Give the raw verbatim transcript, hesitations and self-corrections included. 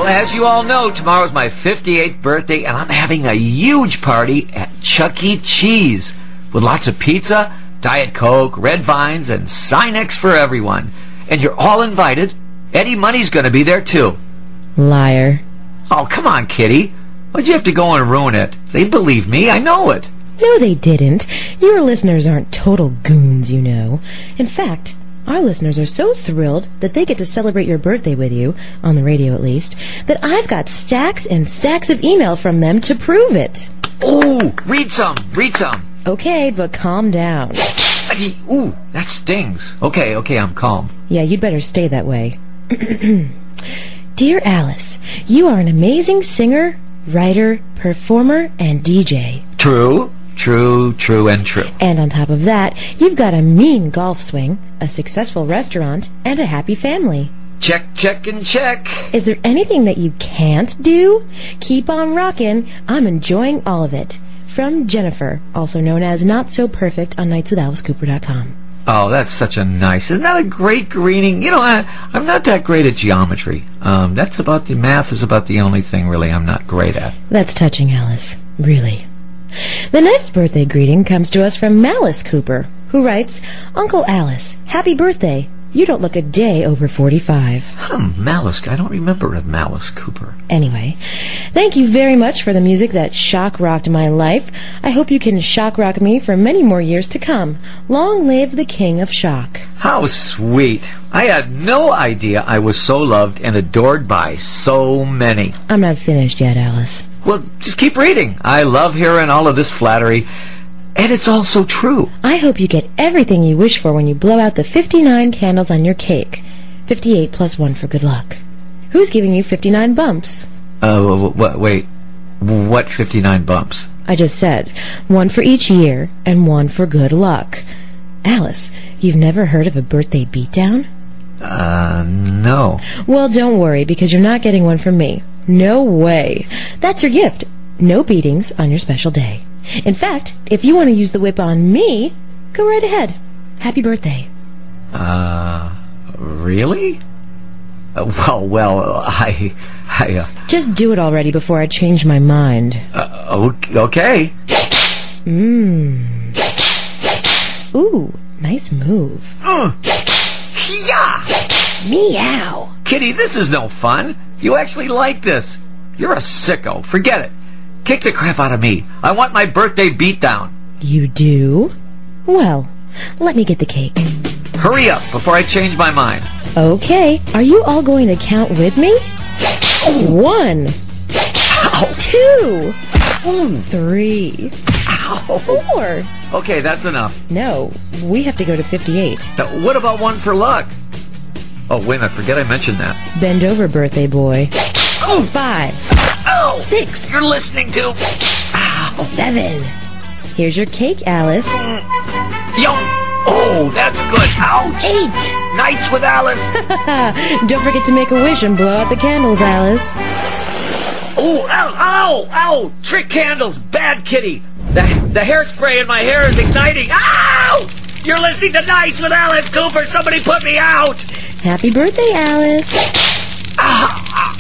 Well, as you all know, tomorrow's my fifty-eighth birthday, and I'm having a huge party at Chuck E. Cheese with lots of pizza, Diet Coke, red vines, and Sinex for everyone. And you're all invited. Eddie Money's going to be there, too. Liar. Oh, come on, Kitty. Why'd you have to go and ruin it? They believe me. I know it. No, they didn't. Your listeners aren't total goons, you know. In fact, our listeners are so thrilled that they get to celebrate your birthday with you, on the radio at least, that I've got stacks and stacks of email from them to prove it. Ooh, read some. Read some. Okay, but calm down. Ooh, that stings. Okay, okay, I'm calm. Yeah, you'd better stay that way. Dear Alice, you are an amazing singer, writer, performer, and D J. True, true, true, and true. And on top of that, you've got a mean golf swing, a successful restaurant, and a happy family. Check, check, and check. Is there anything that you can't do? Keep on rockin'. I'm enjoying all of it. From Jennifer, also known as Not So Perfect on nights with alice cooper dot com. Oh, that's such a nice... Isn't that a great greeting? You know, I, I'm not that great at geometry. Um, that's about... The math is about the only thing, really, I'm not great at. That's touching, Alice. Really. The next birthday greeting comes to us from Malice Cooper, who writes, Uncle Alice, happy birthday. You don't look a day over forty-five. Hmm, Malice. I don't remember a Malice Cooper. Anyway, thank you very much for the music that shock-rocked my life. I hope you can shock-rock me for many more years to come. Long live the king of shock. How sweet. I had no idea I was so loved and adored by so many. I'm not finished yet, Alice. Well, just keep reading. I love hearing all of this flattery. And it's all so true. I hope you get everything you wish for when you blow out the fifty-nine candles on your cake. fifty-eight plus one for good luck. Who's giving you fifty-nine bumps? Uh, wh- wait. What fifty-nine bumps? I just said, one for each year and one for good luck. Alice, you've never heard of a birthday beatdown? Uh, no. Well, don't worry, because you're not getting one from me. No way. That's your gift. No beatings on your special day. In fact, if you want to use the whip on me, go right ahead. Happy birthday. Uh, really? Uh, well, well, I... I uh, Just do it already before I change my mind. Uh, okay. Mmm. Ooh, nice move. Uh, yeah! Meow. Kitty, this is no fun. You actually like this. You're a sicko. Forget it. Kick the crap out of me. I want my birthday beatdown. You do? Well, let me get the cake. Hurry up before I change my mind. Okay. Are you all going to count with me? One. Ow. Two. Ooh. Three. Ow. Four. Okay, that's enough. No, we have to go to fifty-eight. Now, what about one for luck? Oh, wait a minute. Forget I mentioned that. Bend over, birthday boy. Oh. Five. Oh. Six. You're listening to... Ow. Seven. Here's your cake, Alice. Yo. Oh, that's good. Ouch. Eight. Nights with Alice. Don't forget to make a wish and blow out the candles, Alice. Oh, ow, ow, ow. Trick candles. Bad Kitty. The, the hairspray in my hair is igniting. Ow! You're listening to Nights with Alice Cooper. Somebody put me out. Happy birthday, Alice. Ah,